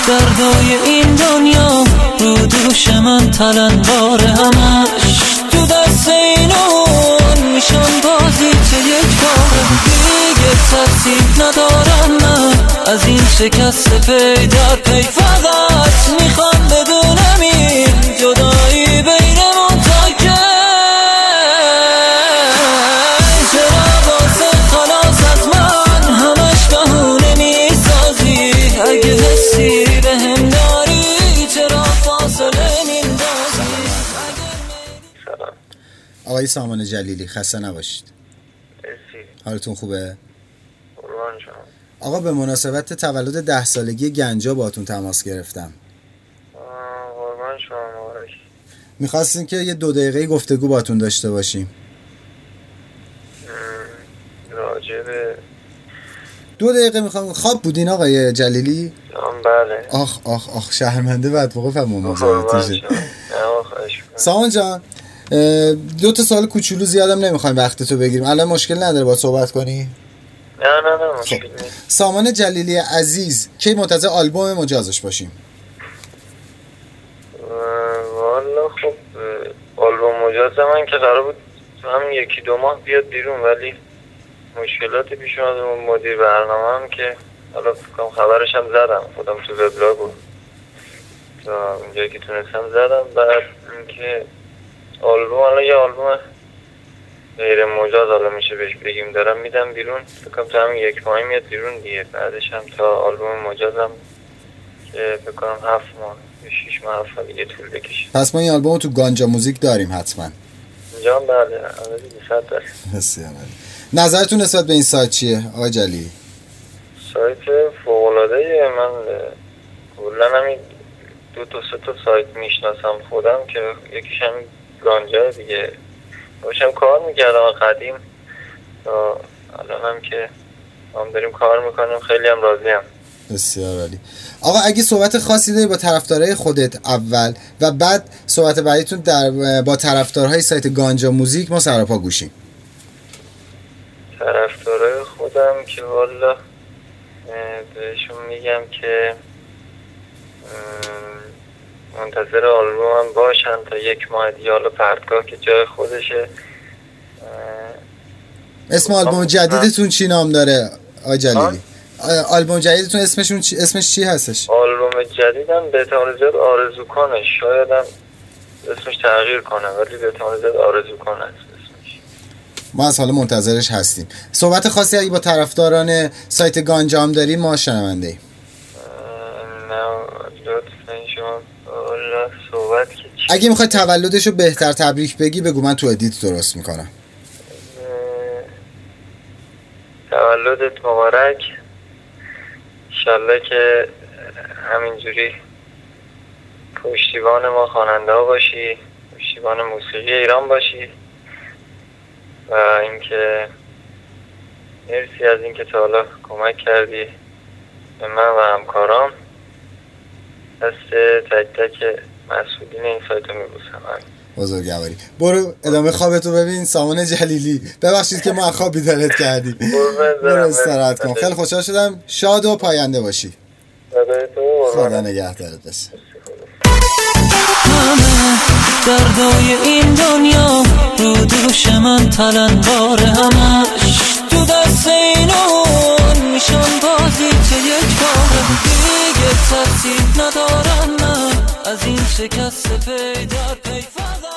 دردای این دنیا رو دوش من تلنبار همش تو دست اینون میشن بازی چه یک باره دیگه ترتیب ندارم من از این شکست پی در پی فقط میخوام بدونم این جدایی بینمون تا که چرا واسه خلاص از من همش بهونه میسازی اگه حسی به هم داری چرا فاصله میندازی. آقای سامان جلیلی خسته نباشید. حالتون خوبه؟ آقا به مناسبت تولد 10 سالگی گنجا باهاتون تماس گرفتم. میخواستیم که یه 2 دقیقه گفتگو باهاتون داشته باشیم. راجبه 2 دقیقه میخوام. خواب بودین آقای جلیلی؟ بله. آخ شهرمنده بعد موقع فهم مزاحمتیشه. سامان جان 2 سال کوچولو زیادم نمیخوایم وقتتو بگیریم. الان مشکل نداره با صحبت کنی؟ نه مشکل نیست. سامان جلیلی عزیز کی منتظر آلبوم مجازش باشیم؟ والا خب آلبوم مجاز من که قرار بود همین 1-2 ماه بیاد بیرون، ولی مشکلاتی پیش اومد اون مدیر برنامه هم که حالا فکرم خبرش هم زدم خودم تو وبلاگ بود تا اونجایی که تونستم زدم. بعد اینکه آلبوم حالا یه آلبوم غیر مجاز حالا میشه بهش بگیم دارم میدم بیرون، فکرم تا همین 1 ماهی میاد بیرون دیگه. بعدش هم تا آلبوم مجازم که فکرم 7 ماه 6 ماه 7 ماه دیگه طول بکشه. پس ما این آلبوم تو گانجا موزیک داریم حتما. جان بله دیگه 100%. بسیار عالی. نظرتون نسبت به این سایت چیه آقای جلیلی؟ سایت فوق‌العاده‌ایه. من کلا همین 2-3 سایت میشناسم خودم که یکیش هم گانجا دیگه. باشم کار میکردم قدیم تا الان هم که هم داریم کار میکنیم، خیلی هم راضیم. بسیار عالی. آقا اگه صحبت خاصی داری با طرفدارای خودت اول و بعد صحبت بعدیتون با طرفدارهای سایت گانجا موزیک ما سراپا گوشیم. طرفدارای خودم که والا بهشون میگم که منتظر آلبومم باشن تا 1 ماه دیگه. حالا پرتگاه که جای خودشه. اسم آلبوم جدیدتون چی نام داره آقای جلیلی؟ آلبوم جدیدتون اسمش چی هستش؟ آلبوم جدیدم به احتمال زیاد آرزو کنه، شایدم اسمش تغییر کنه ولی به احتمال زیاد آرزو کنه اسمش. ما از حالا منتظرش هستیم. صحبت خاصی اگه با طرفداران سایت گانجا هم داریم ما شنونده ایم. نه لطفاً شما صحبت که اگه میخوای تولدشو بهتر تبریک بگی بگو، من تو ادیت درست میکنم. تولدت مبارک، انشالله که همینجوری پشتیبان ما خواننده ها باشی، پشتیبان موسیقی ایران باشی و اینکه مرسی از اینکه تا حالا کمک کردی به من و همکارام. دست تک تک مسئولین این سایتو میبوسم. بزرگواری. برو ادامه خوابتو ببین سامان جلیلی. ببخشید که ما خواب بیدارت کردیم. برو استراحت کن. خیلی خوشحال شدم. شاد و پاینده باشی. خدا نگهدارت باشه. همه دردای این دنیا رو دوش من تلنبار همش تو دست اینون میشن بازی چه یک باره دیگه ترتیب ندارم من از این شکست پی در پی فقط